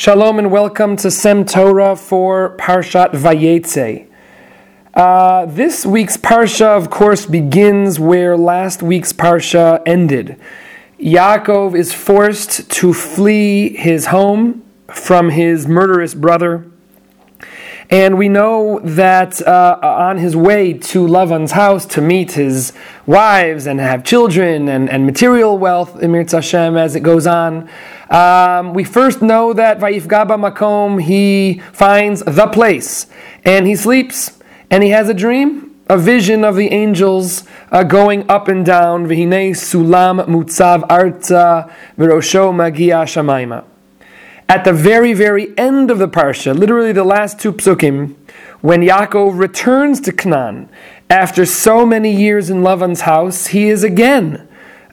Shalom and welcome to Sem Torah for Parshat Vayetze. This week's Parsha, of course, begins where last week's Parsha ended. Yaakov is forced to flee his home from his murderous brother. And we know that on his way to Lavan's house to meet his wives and have children and material wealth, Emirtz Hashem, as it goes on, we first know that Vayifga Bamakom, he finds the place, and he sleeps, and he has a dream, a vision of the angels going up and down, V'hinei Sulam Mutzav Arza V'rosho Magia Shamayma. At the very, very end of the Parsha, literally the last two psukim, when Yaakov returns to Canaan after so many years in Lavan's house, he again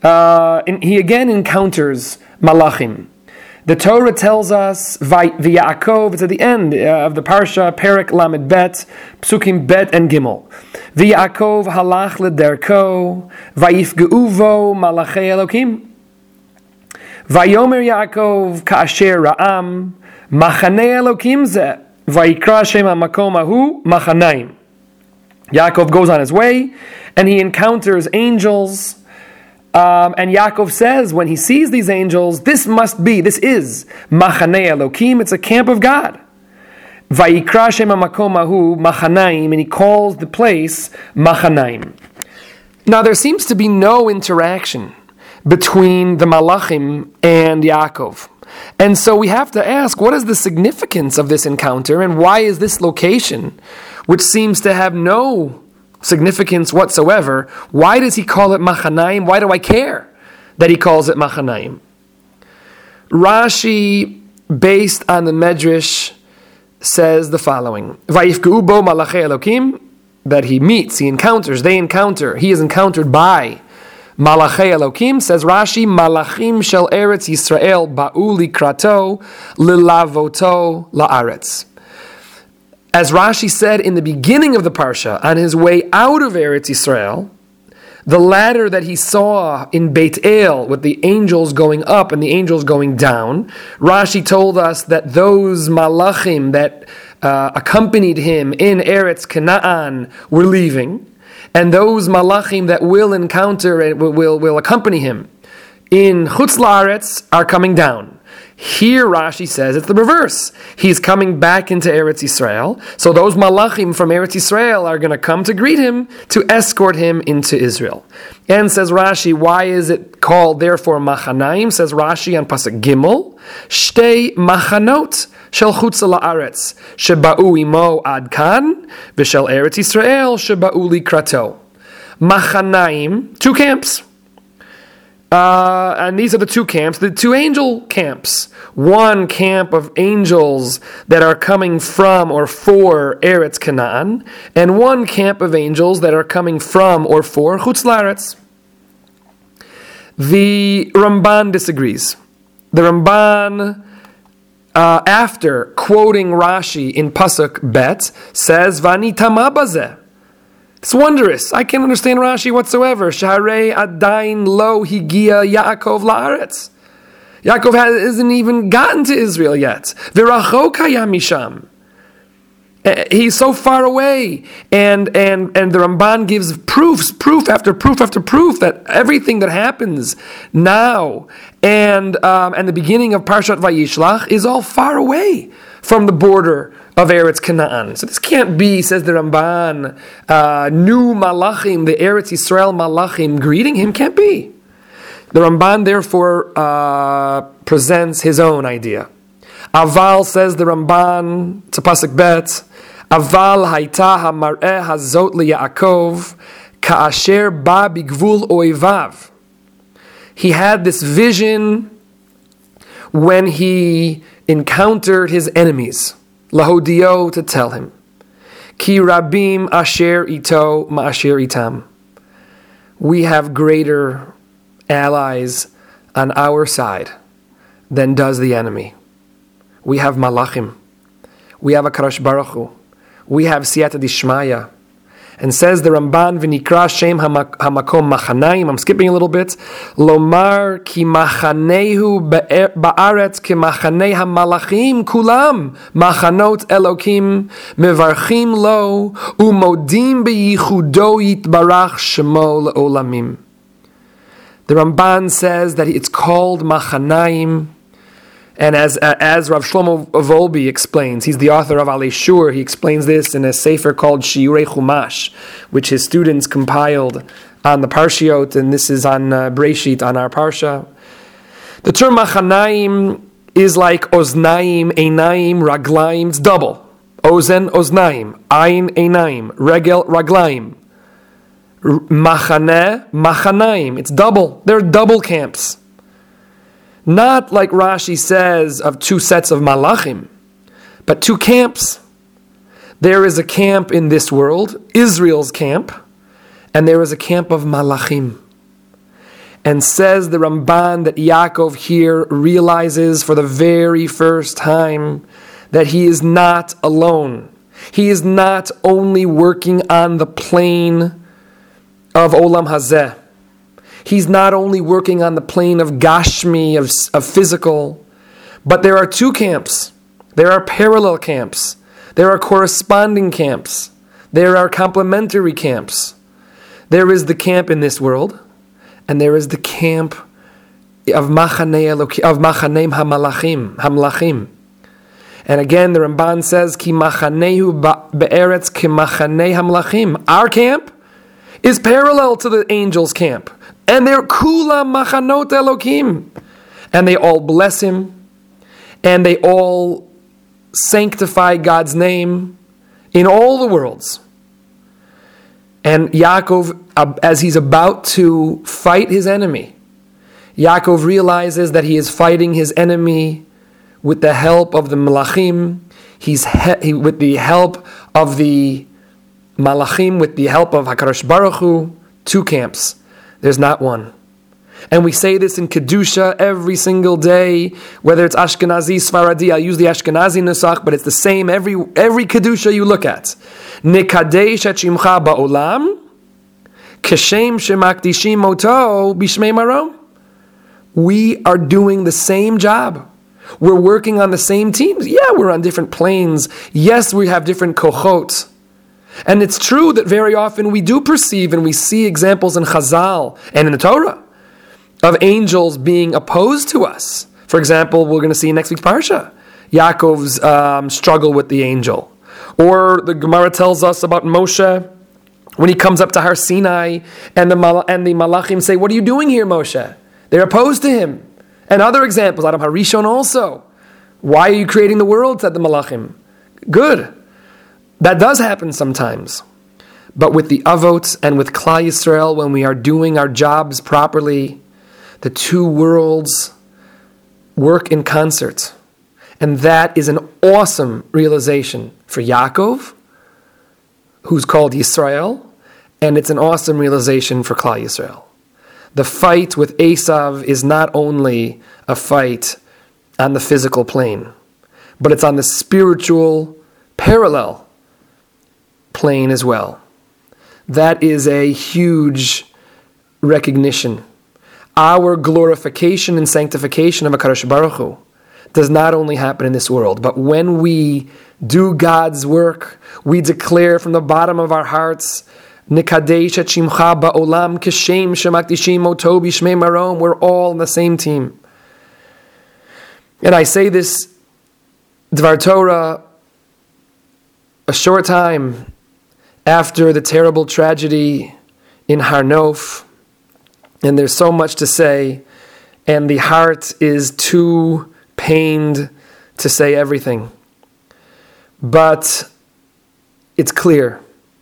encounters Malachim. The Torah tells us, V'Yaakov, it's at the end of the Parsha, Perek Lamed Bet, Psukim Bet and Gimel. V'Yaakov halach lederko, Vayifgeuvo Malachei Elokim. Vayomer Yaakov ka'asher ra'am, Machanei Elokim zeh, Vayikra Shem ha'makom hahu Machanaim. Yaakov goes on his way, and he encounters angels. And Yaakov says, when he sees these angels, this is Machanei Elokim, it's a camp of God. Vayikra Shem ha'makom hahu Machanaim, and he calls the place Machanaim. Now there seems to be no interaction between the Malachim and Yaakov. And so we have to ask, what is the significance of this encounter, and why is this location, which seems to have no significance whatsoever, why does he call it Machanaim? Why do I care that he calls it Machanaim? Rashi, based on the Medrash, says the following: Vayifgeu bo Malachei Elokim, that he meets, he encounters, he is encountered by Malachei Elokim. Says Rashi, Malachim shel Eretz Yisrael ba'u likrato lilavoto la'aretz. As Rashi said in the beginning of the Parsha, on his way out of Eretz Yisrael, the ladder that he saw in Beit El with the angels going up and the angels going down, Rashi told us that those Malachim that accompanied him in Eretz Canaan were leaving, and those Malachim that will encounter and will accompany him in Chutz La'aretz are coming down. Here Rashi says it's the reverse. He's coming back into Eretz Yisrael, so those Malachim from Eretz Yisrael are going to come to greet him, to escort him into Israel. And says Rashi, why is it called therefore Machanaim? Says Rashi on Pasuk Gimel, Shtei Machanot shel Chutz La'aretz sheba'u imo ad kan v'shel Eretz Yisrael sheba'u likrato. Machanaim, two camps. And these are the two camps, the two angel camps. One camp of angels that are coming from or for Eretz Canaan, and one camp of angels that are coming from or for Chutz La'aretz. The Ramban disagrees. The Ramban, after quoting Rashi in Pasuk Bet, says, Vani tama bazeh. It's wondrous. I can't understand Rashi whatsoever. Shaharei adain lo higia Yaakov la'aretz. Yaakov hasn't even gotten to Israel yet. V'rachok hayam misham. He's so far away, and the Ramban gives proof after proof that everything that happens now and the beginning of Parshat Vayishlach is all far away from the border of Eretz Canaan. So this can't be, says the Ramban, new Malachim, the Eretz Yisrael Malachim greeting him, can't be. The Ramban therefore presents his own idea. Aval, says the Ramban, to Pasuk Bet, Aval haita hamar'eh hazot liYaakov ka'asher ba bigvul oivav. He had this vision when he encountered his enemies. Lahodio, to tell him, Ki rabim asher ito ma'asher itam. We have greater allies on our side than does the enemy. We have Malachim. We have HaKadosh Baruch Hu. We have Siyata Dishmaya. And says the Ramban, V'nikra Shem Hamakom Machanayim, I'm skipping a little bit, Lomar ki machanehu ba'aretz ki machanei hamalachim kulam, machanot Elokim, mevarchim lo, umodim beyichudo yitbarach shemo le'olamim. The Ramban says that it's called Machanayim, and as Rav Shlomo Volbi explains, he's the author of Alei Shur, he explains this in a sefer called Shiurei Chumash, which his students compiled on the Parshiot, and this is on Breshit, on our Parsha. The term Machanayim is like Oznaim, Einaim, Raglaim, it's double. Ozen, Oznaim, Ein, Einaim, Regel, Raglaim. Machaneh, Machanayim, it's double. They're double camps. Not like Rashi says of two sets of malachim, but two camps. There is a camp in this world, Israel's camp, and there is a camp of malachim. And says the Ramban that Yaakov here realizes for the very first time that he is not alone. He is not only working on the plane of Olam Hazeh. He's not only working on the plane of Gashmi, of physical, but there are two camps. There are parallel camps. There are corresponding camps. There are complementary camps. There is the camp in this world, and there is the camp of Machaneim Hamalachim. And again, the Ramban says, Ki Machanehu be'eretz ki Machanei Hamlachim. Our camp is parallel to the angels' camp. And they're Kula Machanot Elokim. And they all bless him. And they all sanctify God's name in all the worlds. And Yaakov, as he's about to fight his enemy, Yaakov realizes that he is fighting his enemy with the help of the Malachim. With the help of the Malachim, with the help of HaKadosh Baruch Hu. Two camps. There's not one. And we say this in Kedusha every single day, whether it's Ashkenazi, Sfaradi. I'll use the Ashkenazi Nusach, but it's the same every Kedusha you look at. Nekadesh et shimcha ba'olam, kashem shemakdishim oto b'shmei marom. We are doing the same job. We're working on the same teams. Yeah, we're on different planes. Yes, we have different kochot. And it's true that very often we do perceive and we see examples in Chazal and in the Torah of angels being opposed to us. For example, we're going to see in next week's Parsha, Yaakov's struggle with the angel. Or the Gemara tells us about Moshe when he comes up to Har Sinai and the Malachim say, what are you doing here, Moshe? They're opposed to him. And other examples, Adam HaRishon also. Why are you creating the world, said the Malachim. Good. That does happen sometimes. But with the Avot and with Klal Yisrael, when we are doing our jobs properly, the two worlds work in concert. And that is an awesome realization for Yaakov, who's called Yisrael, and it's an awesome realization for Klal Yisrael. The fight with Esav is not only a fight on the physical plane, but it's on the spiritual parallel plane as well. That is a huge recognition. Our glorification and sanctification of HaKadosh Baruch Hu does not only happen in this world, but when we do God's work, we declare from the bottom of our hearts, Nikadesh et shimcha ba'olam kishem shemakdishim oto b'shmei marom. We're all on the same team. And I say this Dvar Torah a short time after the terrible tragedy in Har Nof, and there's so much to say, and the heart is too pained to say everything. But it's clear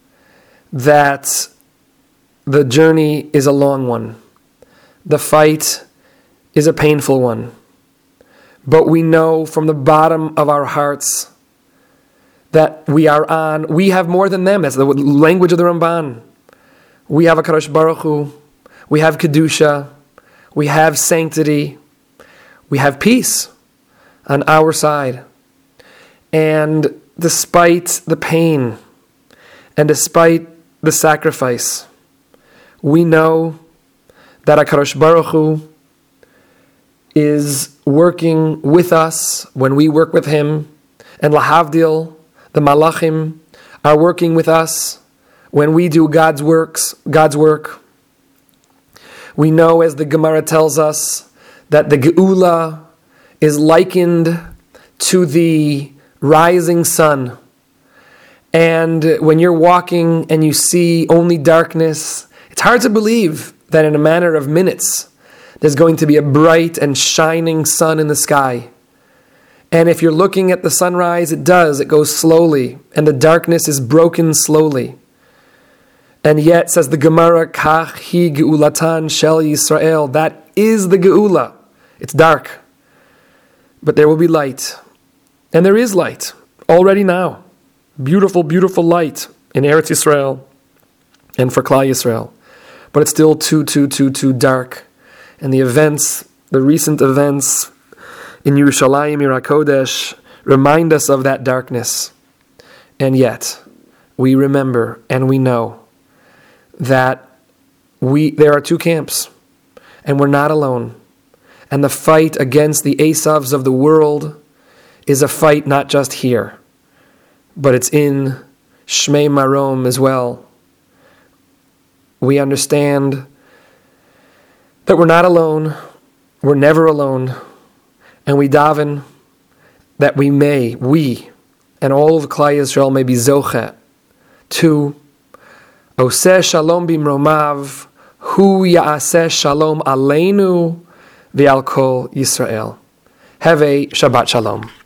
that the journey is a long one. The fight is a painful one. But we know from the bottom of our hearts that we have more than them. That's the language of the Ramban. We have HaKadosh Baruch Hu. We have Kedusha. We have sanctity. We have peace on our side. And despite the pain, and despite the sacrifice, we know that HaKadosh Baruch Hu is working with us when we work with Him, and lahavdil, the malachim, are working with us when we do God's work. We know, as the Gemara tells us, that the Geula is likened to the rising sun. And when you're walking and you see only darkness, it's hard to believe that in a matter of minutes, there's going to be a bright and shining sun in the sky. And if you're looking at the sunrise, it goes slowly, and the darkness is broken slowly. And yet, says the Gemara, Kach hi geulatan shel Yisrael, that is the Geula. It's dark, but there will be light. And there is light, already now. Beautiful, beautiful light in Eretz Yisrael and for Klal Yisrael. But it's still too dark. And the recent events in Yerushalayim, Ir HaKodesh, remind us of that darkness. And yet, we remember and we know that there are two camps, and we're not alone. And the fight against the Esavs of the world is a fight not just here, but it's in Shmei Marom as well. We understand that we're not alone, we're never alone, and we daven that we and all of Klal Yisrael may be zoche to Oseh Shalom bimromav, Hu Ya'aseh Shalom aleinu v'al kol Yisrael. Have a Shabbat Shalom.